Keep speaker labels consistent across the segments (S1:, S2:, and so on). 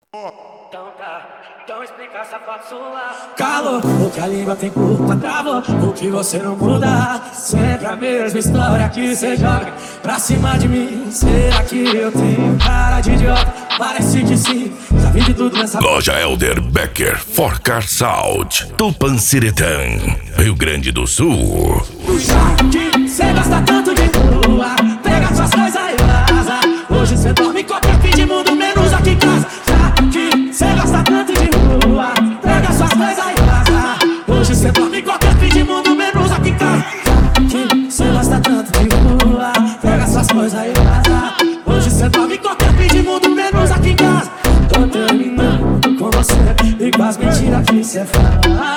S1: Então tá, então explica essa foto sua.
S2: Calor, o que a língua tem culpa, travou, o que você não muda. Sempre a mesma história que cê joga pra cima de mim. Será que eu tenho cara de idiota? Parece que sim, já vi de tudo nessa...
S3: Loja Elder Becker, Forcar Salt, Tupanciretã, Rio Grande do Sul.
S2: Já que cê gosta tanto de rua, pega suas coisas e vaza. Hoje cê dorme em qualquer fim de mundo, menos aqui em casa. Já que cê gosta tanto de rua, pega suas coisas e vaza. Hoje cê dorme em qualquer fim de mundo, menos aqui em casa. Já que cê gosta tanto de rua, pega suas coisas e vaza. Hoje cê dorme em qualquer fim de mundo, menos aqui em casa. Tô terminando com você e com as mentiras que cê fala.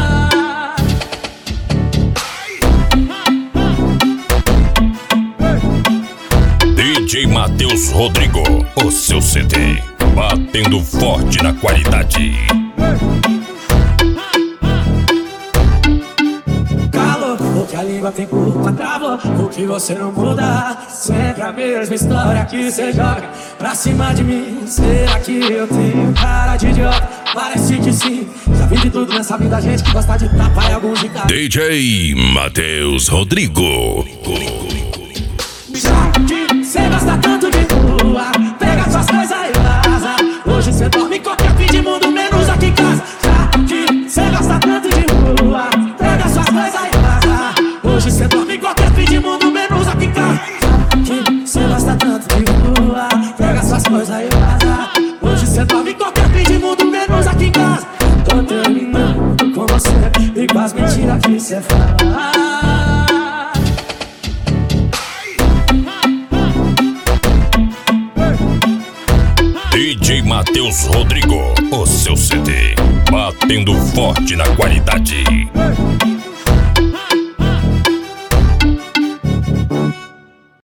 S3: DJ Matheus Rodrigo, o seu CD, batendo forte na qualidade.
S2: Calor, o que a língua tem culpa, travou, o que você não muda. Sempre a mesma história que cê joga pra cima de mim. Será que eu tenho cara de idiota? Parece que sim, já vi de tudo nessa vida, gente que gosta de tapar e alguns de cara.
S3: DJ Matheus Rodrigo.
S2: Já que cê gosta tanto de rua, pega suas coisas e vaza. Hoje cê dorme em qualquer fim de mundo, menos aqui em casa. Já que cê gosta tanto de rua, pega suas coisas e vaza. Hoje cê dorme em qualquer fim de mundo, menos aqui em casa. Já que cê gosta tanto de rua, pega suas coisas e vaza. Hoje cê dorme em qualquer fim de mundo, menos aqui em casa. Tô terminando com você e com as mentiras que cê fala.
S3: DJ Matheus Rodrigo, o seu CD, batendo forte na qualidade.